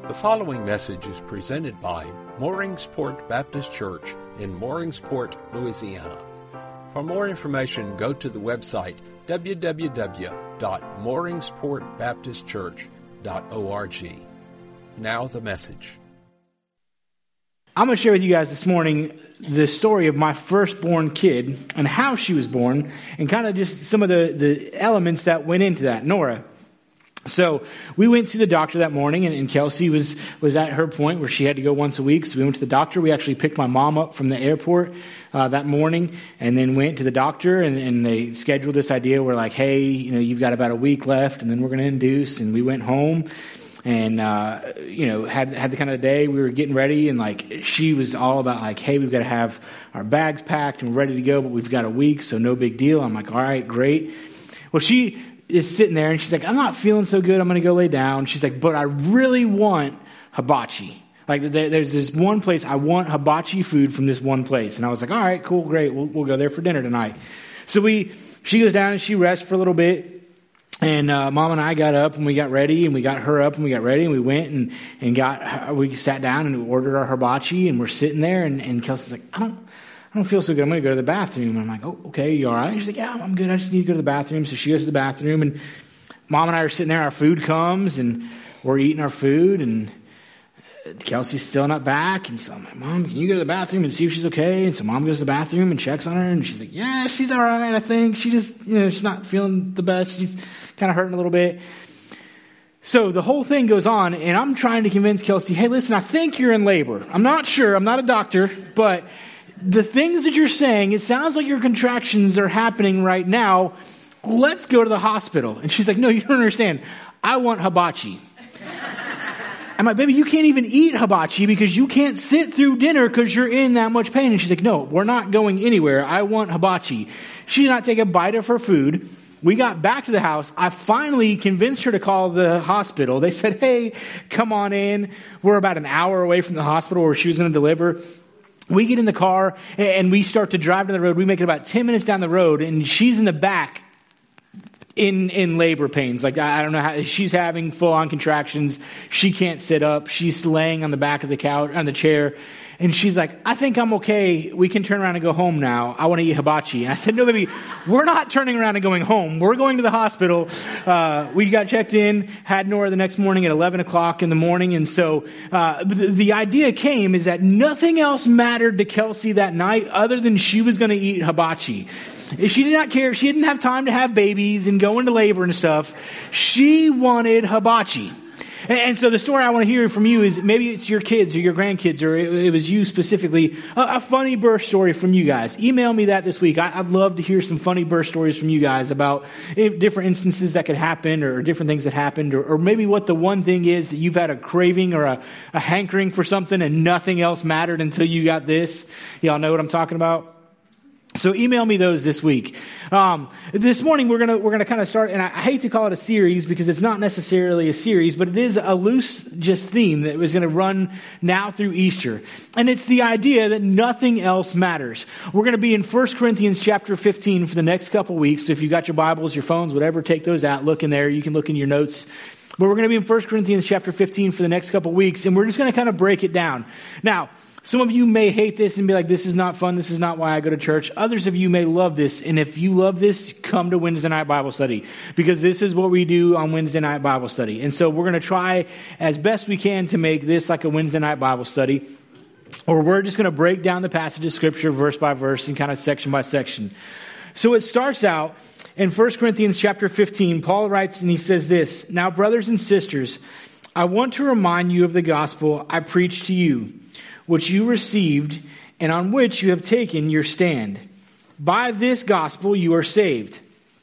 The following message is presented by Mooringsport Baptist Church in Mooringsport, Louisiana. For more information, go to the website www.mooringsportbaptistchurch.org. Now the message. I'm going to share with you guys this morning the story of my firstborn kid and how she was born and kind of just some of the elements that went into that. Nora. So we went to the doctor that morning, and Kelsey was at her point where she had to go once a week. So we went to the doctor. We actually picked my mom up from the airport that morning and then went to the doctor, and they scheduled this idea where like, hey, you've got about a week left and then we're going to induce. And we went home and, had the kind of day we were getting ready, and like she was all about like, hey, we've got to have our bags packed and we're ready to go, but we've got a week, so no big deal. I'm like, all right, great. Well, she is sitting there and she's like, I'm not feeling so good. I'm going to go lay down. She's like, but I really want hibachi. Like there's this one place, I want hibachi food from this one place. And I was like, all right, cool, great. We'll go there for dinner tonight. So she goes down and she rests for a little bit. And Mom and I got up and we got ready, and we got her up and we got ready, and we went and we sat down and we ordered our hibachi, and we're sitting there, and Kelsey's like, I don't feel so good. I'm going to go to the bathroom. And I'm like, oh, okay, you all right? She's like, yeah, I'm good. I just need to go to the bathroom. So she goes to the bathroom, and Mom and I are sitting there. Our food comes, and we're eating our food, and Kelsey's still not back. And so I'm like, Mom, can you go to the bathroom and see if she's okay? And so Mom goes to the bathroom and checks on her, and she's like, yeah, she's all right, I think. She just, she's not feeling the best. She's kind of hurting a little bit. So the whole thing goes on, and I'm trying to convince Kelsey, hey, listen, I think you're in labor. I'm not sure. I'm not a doctor, but the things that you're saying, it sounds like your contractions are happening right now. Let's go to the hospital. And she's like, no, you don't understand. I want hibachi. I'm like, baby, you can't even eat hibachi because you can't sit through dinner because you're in that much pain. And she's like, no, we're not going anywhere. I want hibachi. She did not take a bite of her food. We got back to the house. I finally convinced her to call the hospital. They said, hey, come on in. We're about an hour away from the hospital where she was going to deliver. We get in the car and we start to drive down the road. We make it about 10 minutes down the road, and she's in the back in labor pains. Like, I don't know how, she's having full on contractions. She can't sit up. She's laying on the back of the couch, on the chair. And she's like, I think I'm okay. We can turn around and go home now. I want to eat hibachi. And I said, no, baby, we're not turning around and going home. We're going to the hospital. We got checked in, had Nora the next morning at 11 o'clock in the morning. And so, the idea came is that nothing else mattered to Kelsey that night other than she was going to eat hibachi. She did not care. She didn't have time to have babies and go into labor and stuff. She wanted hibachi. And so the story I want to hear from you is, maybe it's your kids or your grandkids, or it was you specifically, a funny birth story from you guys. Email me that this week. I'd love to hear some funny birth stories from you guys about different instances that could happen, or different things that happened, or maybe what the one thing is that you've had a craving or a hankering for something and nothing else mattered until you got this. Y'all know what I'm talking about? So email me those this week. This morning we're gonna kind of start, and I hate to call it a series because it's not necessarily a series, but it is a loose just theme that was gonna run now through Easter. And it's the idea that nothing else matters. We're gonna be in 1 Corinthians chapter 15 for the next couple weeks. So if you got your Bibles, your phones, whatever, take those out, look in there. You can look in your notes. But we're gonna be in 1 Corinthians chapter 15 for the next couple weeks, and we're just gonna kind of break it down. Now, some of you may hate this and be like, this is not fun. This is not why I go to church. Others of you may love this. And if you love this, come to Wednesday night Bible study, because this is what we do on Wednesday night Bible study. And so we're going to try as best we can to make this like a Wednesday night Bible study, or we're just going to break down the passage of scripture verse by verse and kind of section by section. So it starts out in 1 Corinthians chapter 15. Paul writes and he says this, now brothers and sisters, I want to remind you of the gospel I preached to you, which you received and on which you have taken your stand. By this gospel you are saved.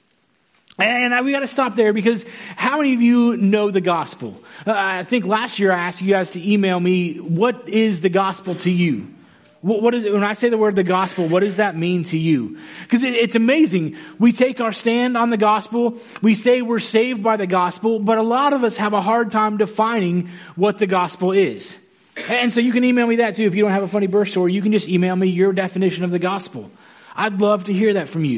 And we got to stop there, because how many of you know the gospel? I think last year I asked you guys to email me, what is the gospel to you? What is it, when I say the word the gospel, what does that mean to you? Because it's amazing. We take our stand on the gospel. We say we're saved by the gospel, but a lot of us have a hard time defining what the gospel is. And so you can email me that too. If you don't have a funny birth story, you can just email me your definition of the gospel. I'd love to hear that from you.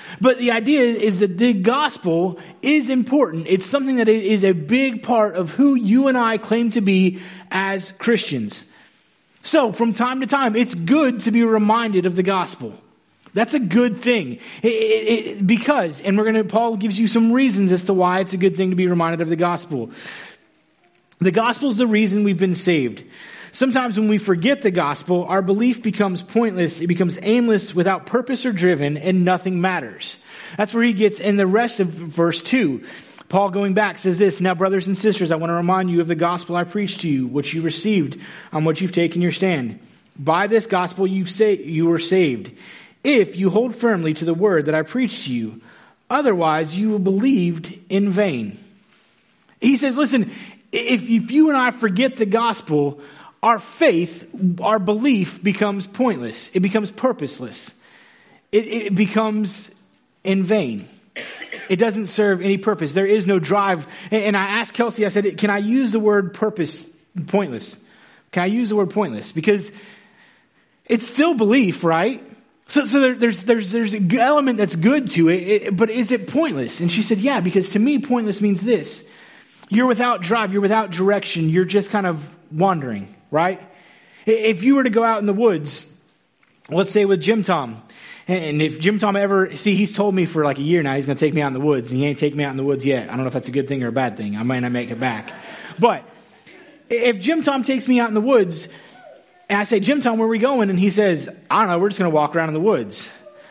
But the idea is that the gospel is important. It's something that is a big part of who you and I claim to be as Christians. So from time to time, it's good to be reminded of the gospel. That's a good thing. Because, and Paul gives you some reasons as to why it's a good thing to be reminded of the gospel. The gospel is the reason we've been saved. Sometimes when we forget the gospel, our belief becomes pointless. It becomes aimless, without purpose or driven, and nothing matters. That's where he gets in the rest of verse 2. Paul, going back, says this, "Now, brothers and sisters, I want to remind you of the gospel I preached to you, which you received, on which you've taken your stand. By this gospel you were saved, if you hold firmly to the word that I preached to you. Otherwise, you believed in vain." He says, listen, if you and I forget the gospel, our faith, our belief becomes pointless. It becomes purposeless. It becomes in vain. It doesn't serve any purpose. There is no drive. And I asked Kelsey, I said, can I use the word pointless? Can I use the word pointless? Because it's still belief, right? So there's an element that's good to it, but is it pointless? And she said, yeah, because to me, pointless means this. You're without drive. You're without direction. You're just kind of wandering, right? If you were to go out in the woods, let's say with Jim Tom, and if Jim Tom he's told me for like a year now he's going to take me out in the woods, and he ain't taken me out in the woods yet. I don't know if that's a good thing or a bad thing. I might not make it back. But if Jim Tom takes me out in the woods, and I say, "Jim Tom, where are we going?" And he says, "I don't know, we're just going to walk around in the woods."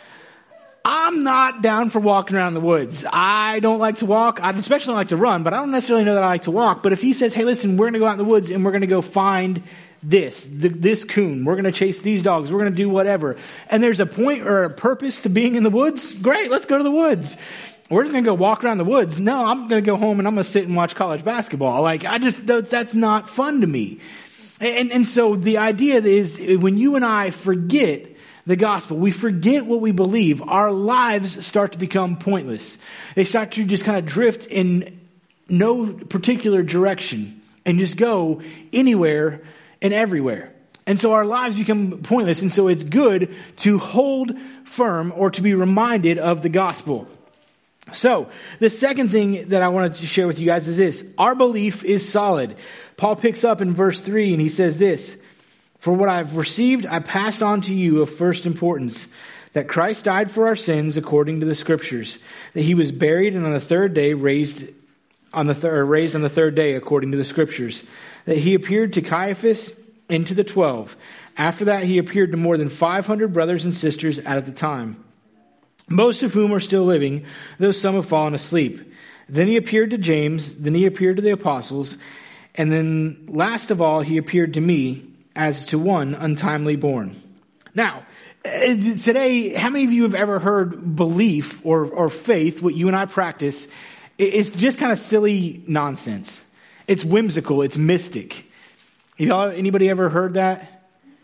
I'm not down for walking around the woods. I don't like to walk. I especially like to run, but I don't necessarily know that I like to walk. But if he says, "Hey, listen, we're going to go out in the woods and we're going to go find this coon. We're going to chase these dogs. We're going to do whatever." And there's a point or a purpose to being in the woods. Great. Let's go to the woods. We're just going to go walk around the woods. No, I'm going to go home and I'm going to sit and watch college basketball. That's not fun to me. And so the idea is when you and I forget the gospel, we forget what we believe, our lives start to become pointless. They start to just kind of drift in no particular direction and just go anywhere and everywhere. And so our lives become pointless. And so it's good to hold firm or to be reminded of the gospel. So the second thing that I wanted to share with you guys is this. Our belief is solid. Paul picks up in verse 3 and he says this, "For what I've received, I passed on to you of first importance, that Christ died for our sins according to the scriptures, that he was buried and on the third day raised on the third day according to the scriptures, that he appeared to Caiaphas and to the 12. After that, he appeared to more than 500 brothers and sisters at the time, most of whom are still living, though some have fallen asleep. Then he appeared to James, then he appeared to the apostles, and then last of all, he appeared to me as to one untimely born." Now, today, how many of you have ever heard belief or faith, what you and I practice, it's just kind of silly nonsense. It's whimsical. It's mystic. Anybody ever heard that?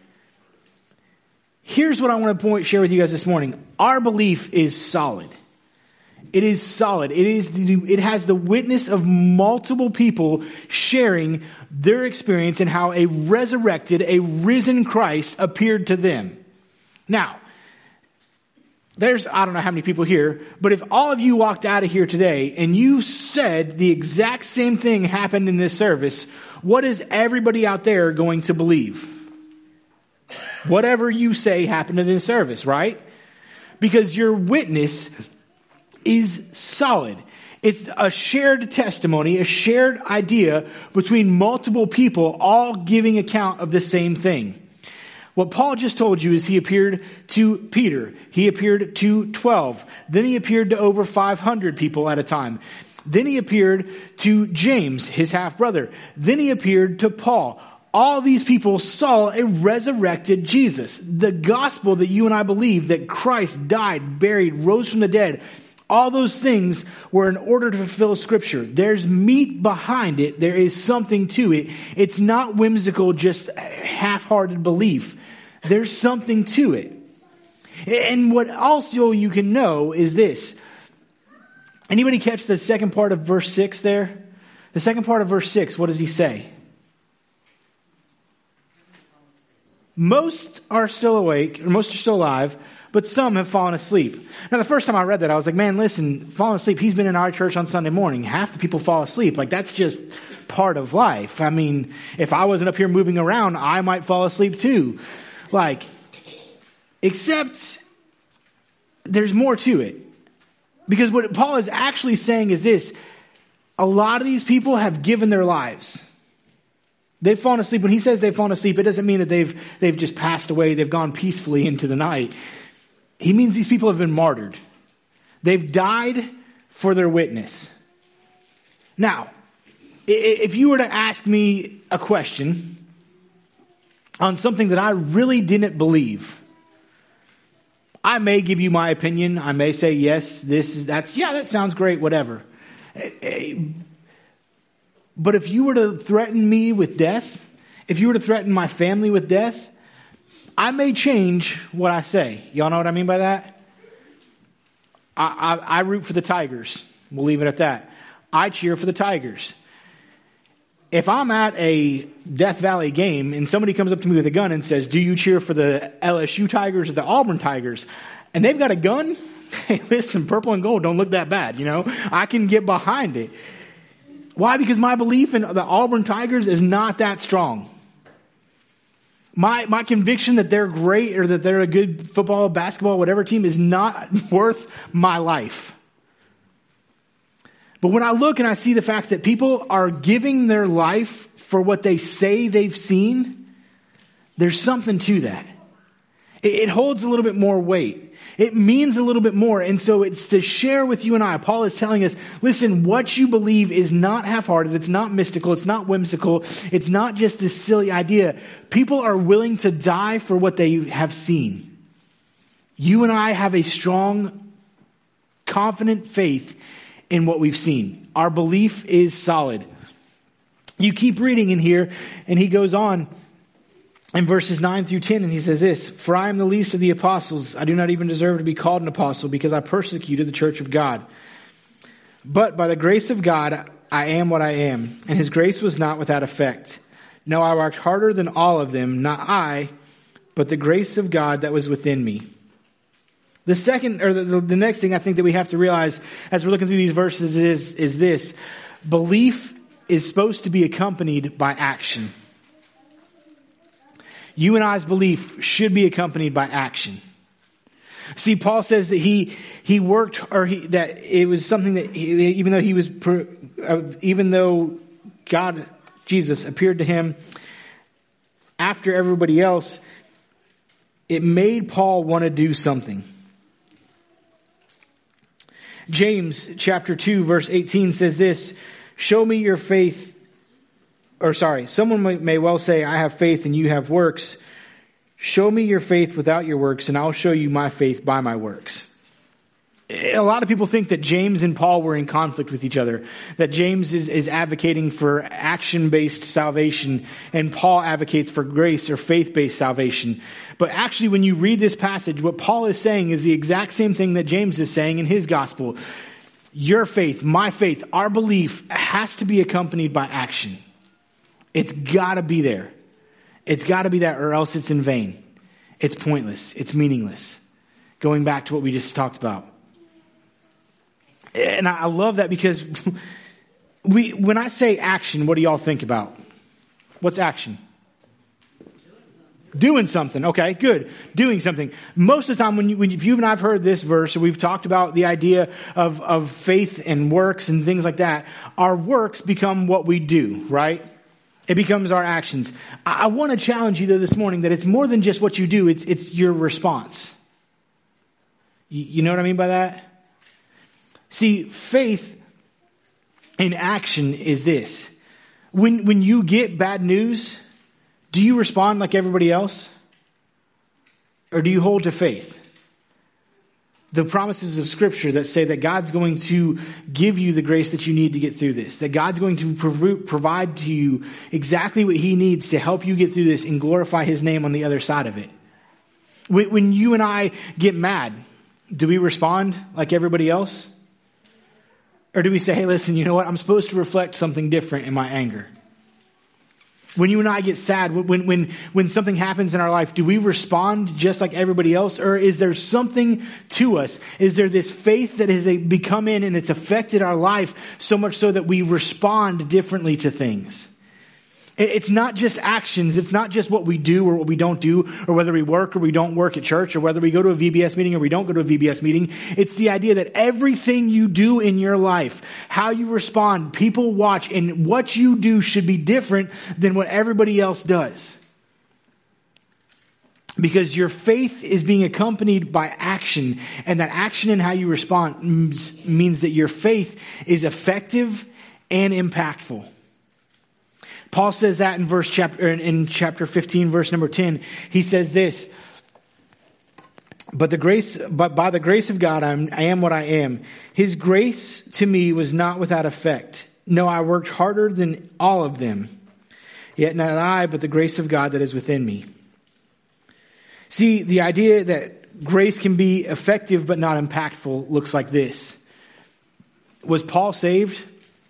Here's what I want to share with you guys this morning. Our belief is solid. It is solid. It has the witness of multiple people sharing their experience and how a risen Christ appeared to them. Now, I don't know how many people here, but if all of you walked out of here today and you said the exact same thing happened in this service, what is everybody out there going to believe? Whatever you say happened in this service, right? Because your witness is solid. It's a shared testimony, a shared idea between multiple people all giving account of the same thing. What Paul just told you is he appeared to Peter. He appeared to 12. Then he appeared to over 500 people at a time. Then he appeared to James, his half-brother. Then he appeared to Paul. All these people saw a resurrected Jesus. The gospel that you and I believe, that Christ died, buried, rose from the dead, all those things were in order to fulfill Scripture. There's meat behind it. There is something to it. It's not whimsical, just half-hearted belief. There's something to it. And what also you can know is this. Anybody catch the second part of verse 6 there? The second part of verse 6, what does he say? Most are still awake, or most are still alive, but some have fallen asleep. Now, the first time I read that, I was like, man, listen, falling asleep, he's been in our church on Sunday morning. Half the people fall asleep. Like, that's just part of life. I mean, if I wasn't up here moving around, I might fall asleep too. Like, except there's more to it. Because what Paul is actually saying is this: a lot of these people have given their lives. They've fallen asleep. When he says they've fallen asleep, it doesn't mean that they've just passed away. They've gone peacefully into the night. He means these people have been martyred. They've died for their witness. Now, if you were to ask me a question on something that I really didn't believe, I may give you my opinion. I may say, yes, that sounds great, whatever. But if you were to threaten me with death, if you were to threaten my family with death, I may change what I say. Y'all know what I mean by that? I root for the Tigers. We'll leave it at that. I cheer for the Tigers. If I'm at a Death Valley game and somebody comes up to me with a gun and says, do you cheer for the LSU Tigers or the Auburn Tigers? And they've got a gun. Hey, listen, purple and gold don't look that bad. I can get behind it. Why? Because my belief in the Auburn Tigers is not that strong. My conviction that they're great or that they're a good football, basketball, whatever team is not worth my life. But when I look and I see the fact that people are giving their life for what they say they've seen, there's something to that. It holds a little bit more weight. It means a little bit more. And so it's to share with you and I. Paul is telling us, listen, what you believe is not half-hearted. It's not mystical. It's not whimsical. It's not just this silly idea. People are willing to die for what they have seen. You and I have a strong, confident faith in what we've seen. Our belief is solid. You keep reading in here, and he goes on in verses 9 through 10, and he says this: for I am the least of the apostles. I do not even deserve to be called an apostle, because I persecuted the church of God. But by the grace of God, I am what I am, and his grace was not without effect. No, I worked harder than all of them, not I, but the grace of God that was within me. The second, or the next thing I think that we have to realize as we're looking through these verses is this: belief is supposed to be accompanied by action. You and I's belief should be accompanied by action. See, Paul says that he worked, that it was something that even though God, Jesus, appeared to him after everybody else, it made Paul want to do something. James chapter 2 verse 18 says this: show me your faith. Someone may well say, I have faith and you have works. Show me your faith without your works, and I'll show you my faith by my works. A lot of people think that James and Paul were in conflict with each other, that James is advocating for action-based salvation, and Paul advocates for grace or faith-based salvation. But actually, when you read this passage, what Paul is saying is the exact same thing that James is saying in his gospel. Your faith, my faith, our belief has to be accompanied by action. It's got to be there. It's got to be that, or else it's in vain. It's pointless. It's meaningless. Going back to what we just talked about. And I love that because when I say action, what do y'all think about? What's action? Doing something. Okay, good. Doing something. Most of the time if you and I have heard this verse, or we've talked about the idea of faith and works and things like that, our works become what we do, right? It becomes our actions. I want to challenge you though this morning that it's more than just what you do. It's your response. You know what I mean by that? See, faith in action is this. When you get bad news, do you respond like everybody else? Or do you hold to faith? The promises of Scripture that say that God's going to give you the grace that you need to get through this. That God's going to provide to you exactly what He needs to help you get through this and glorify His name on the other side of it. When you and I get mad, do we respond like everybody else? Or do we say, hey, listen, you know what? I'm supposed to reflect something different in my anger. When you and I get sad, when something happens in our life, do we respond just like everybody else? Or is there something to us? Is there this faith that has become in and it's affected our life so much so that we respond differently to things? It's not just actions. It's not just what we do or what we don't do, or whether we work or we don't work at church, or whether we go to a VBS meeting or we don't go to a VBS meeting. It's the idea that everything you do in your life, how you respond, people watch, and what you do should be different than what everybody else does. Because your faith is being accompanied by action, and that action and how you respond means that your faith is effective and impactful. Paul says that in chapter 15, verse number 10. He says this, but by the grace of God, I am what I am. His grace to me was not without effect. No, I worked harder than all of them. Yet not I, but the grace of God that is within me. See, the idea that grace can be effective but not impactful looks like this. Was Paul saved?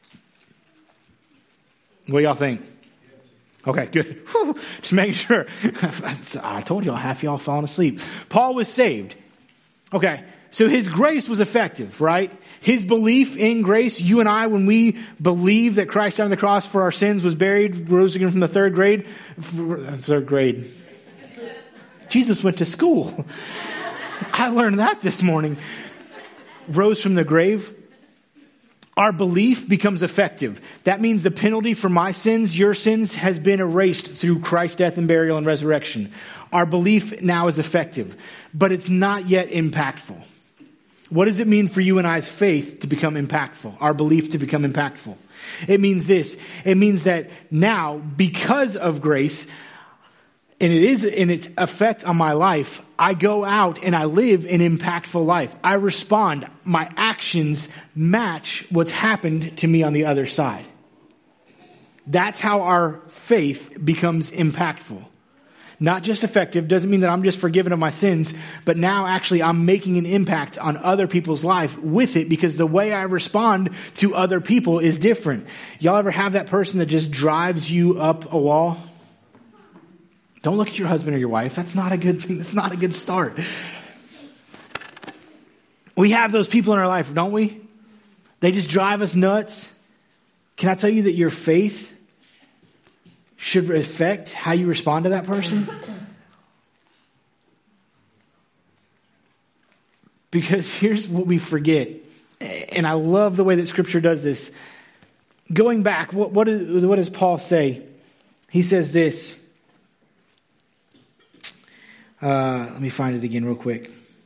What do y'all think? Okay, good. Whew, just making sure. I told y'all, half y'all falling asleep. Paul was saved. Okay, so his grace was effective, right? His belief in grace, you and I, when we believe that Christ died on the cross for our sins, was buried, rose again from the third grade. Jesus went to school. I learned that this morning. Rose from the grave. Our belief becomes effective. That means the penalty for my sins, your sins, has been erased through Christ's death and burial and resurrection. Our belief now is effective, but it's not yet impactful. What does it mean for you and I's faith to become impactful? Our belief to become impactful? It means this. It means that now, because of grace, and it is in its effect on my life, I go out and I live an impactful life. I respond. My actions match what's happened to me on the other side. That's how our faith becomes impactful. Not just effective, doesn't mean that I'm just forgiven of my sins, but now actually I'm making an impact on other people's life with it, because the way I respond to other people is different. Y'all ever have that person that just drives you up a wall? Don't look at your husband or your wife. That's not a good thing. That's not a good start. We have those people in our life, don't we? They just drive us nuts. Can I tell you that your faith should affect how you respond to that person? Because here's what we forget. And I love the way that Scripture does this. Going back, what does Paul say? He says this. Let me find it again real quick.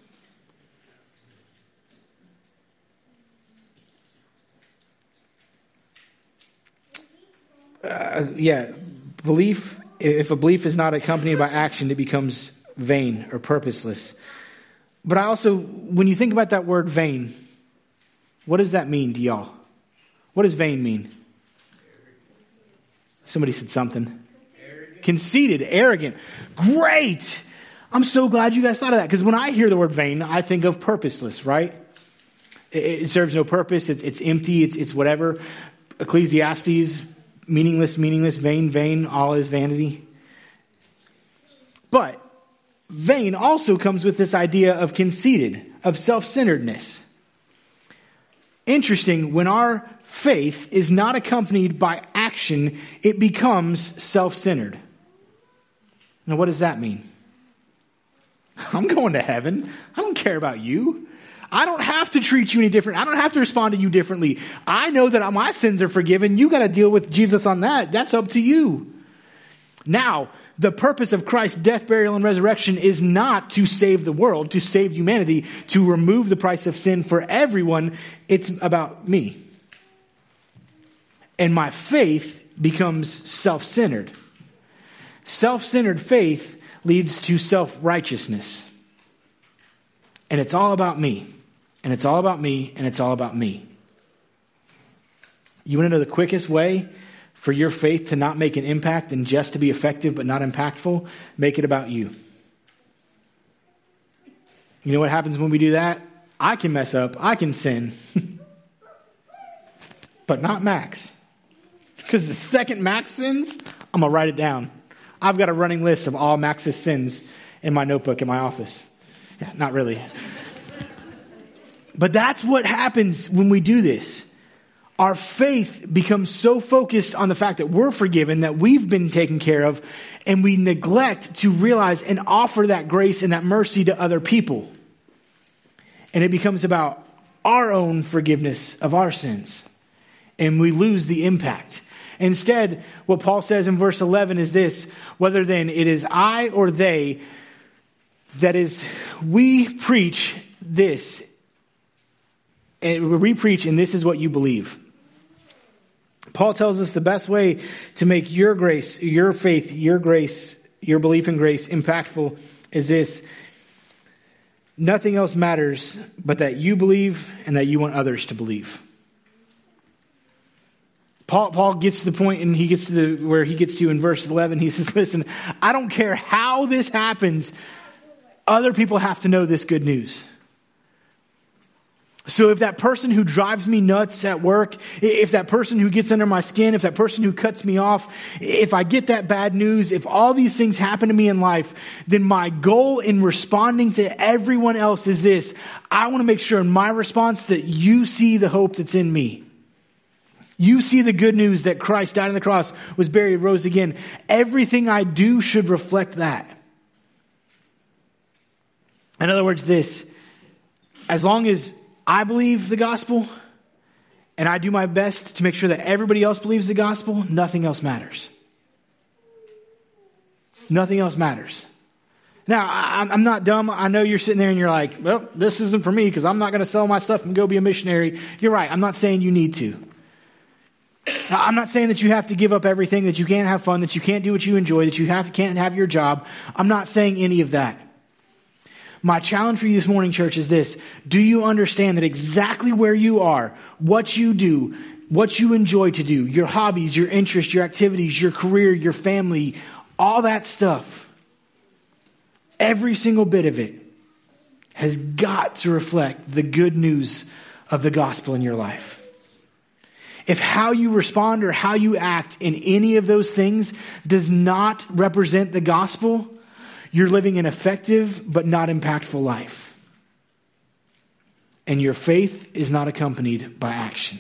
Belief, if a belief is not accompanied by action, it becomes vain or purposeless. But I also, when you think about that word vain, what does that mean to y'all? What does vain mean? Somebody said something. Conceited, arrogant. Great! I'm so glad you guys thought of that, because when I hear the word vain, I think of purposeless, right? It serves no purpose. It's empty. It's whatever. Ecclesiastes, meaningless, vain, all is vanity. But vain also comes with this idea of conceited, of self-centeredness. Interesting, when our faith is not accompanied by action, it becomes self-centered. Now, what does that mean? I'm going to heaven. I don't care about you. I don't have to treat you any different. I don't have to respond to you differently. I know that my sins are forgiven. You got to deal with Jesus on that. That's up to you. Now, the purpose of Christ's death, burial, and resurrection is not to save the world, to save humanity, to remove the price of sin for everyone. It's about me. And my faith becomes self-centered. Self-centered faith leads to self-righteousness. And it's all about me. And it's all about me. And it's all about me. You want to know the quickest way for your faith to not make an impact and just to be effective but not impactful? Make it about you. You know what happens when we do that? I can mess up. I can sin. But not Max. Because the second Max sins, I'm going to write it down. I've got a running list of all Max's sins in my notebook in my office. Yeah, not really. But that's what happens when we do this. Our faith becomes so focused on the fact that we're forgiven, that we've been taken care of, and we neglect to realize and offer that grace and that mercy to other people. And it becomes about our own forgiveness of our sins. And we lose the impact. Instead, what Paul says in verse 11 is this: whether then it is I or they, that is, we preach this. And we preach, and this is what you believe. Paul tells us the best way to make your grace, your faith, your grace, your belief in grace impactful is this: nothing else matters but that you believe and that you want others to believe. Paul gets to the point, and he gets to where he gets to in verse 11. He says, listen, I don't care how this happens. Other people have to know this good news. So if that person who drives me nuts at work, if that person who gets under my skin, if that person who cuts me off, if I get that bad news, if all these things happen to me in life, then my goal in responding to everyone else is this: I want to make sure in my response that you see the hope that's in me. You see the good news that Christ died on the cross, was buried, rose again. Everything I do should reflect that. In other words, this: as long as I believe the gospel and I do my best to make sure that everybody else believes the gospel, nothing else matters. Nothing else matters. Now, I'm not dumb. I know you're sitting there and you're like, well, this isn't for me because I'm not going to sell my stuff and go be a missionary. You're right. I'm not saying you need to. I'm not saying that you have to give up everything, that you can't have fun, that you can't do what you enjoy, that you can't have your job. I'm not saying any of that. My challenge for you this morning, church, is this: do you understand that exactly where you are, what you do, what you enjoy to do, your hobbies, your interests, your activities, your career, your family, all that stuff, every single bit of it has got to reflect the good news of the gospel in your life. If how you respond or how you act in any of those things does not represent the gospel, you're living an effective but not impactful life. And your faith is not accompanied by action.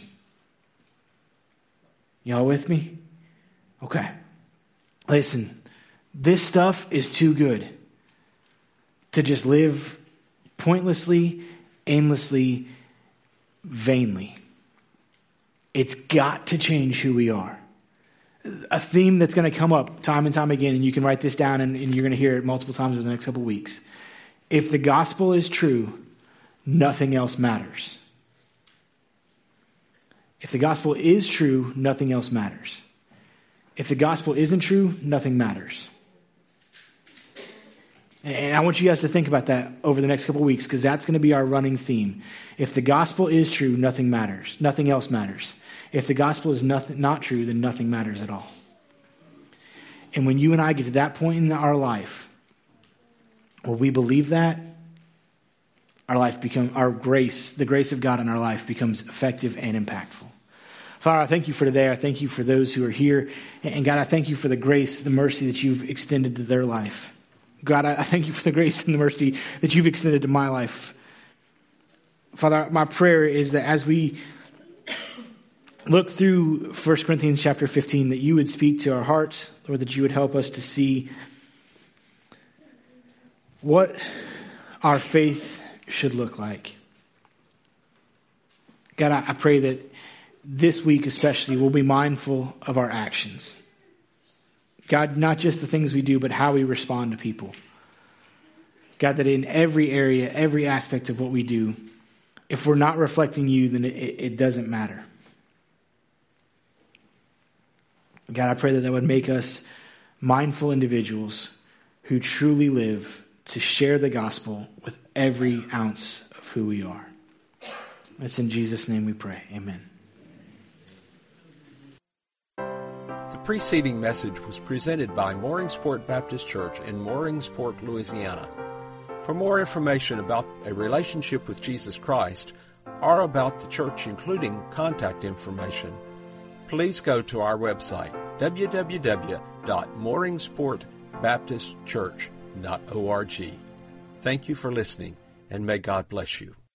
Y'all with me? Okay. Listen, this stuff is too good to just live pointlessly, aimlessly, vainly. It's got to change who we are. A theme that's going to come up time and time again, and you can write this down and you're going to hear it multiple times over the next couple of weeks. If the gospel is true, nothing else matters. If the gospel is true, nothing else matters. If the gospel isn't true, nothing matters. And I want you guys to think about that over the next couple of weeks, because that's going to be our running theme. If the gospel is true, nothing matters. Nothing else matters. If the gospel is not true, then nothing matters at all. And when you and I get to that point in our life where we believe that, our grace, the grace of God in our life, becomes effective and impactful. Father, I thank you for today. I thank you for those who are here. And God, I thank you for the grace, the mercy that you've extended to their life. God, I thank you for the grace and the mercy that you've extended to my life. Father, my prayer is that as we look through 1 Corinthians chapter 15, that you would speak to our hearts, Lord, that you would help us to see what our faith should look like. God, I pray that this week especially we'll be mindful of our actions. God, not just the things we do, but how we respond to people. God, that in every area, every aspect of what we do, if we're not reflecting you, then it doesn't matter. God, I pray that would make us mindful individuals who truly live to share the gospel with every ounce of who we are. It's in Jesus' name we pray. Amen. The preceding message was presented by Mooringsport Baptist Church in Mooringsport, Louisiana. For more information about a relationship with Jesus Christ or about the church, including contact information, please go to our website, www.moorings.org. www.mooringsportbaptistchurch.org. Thank you for listening, and may God bless you.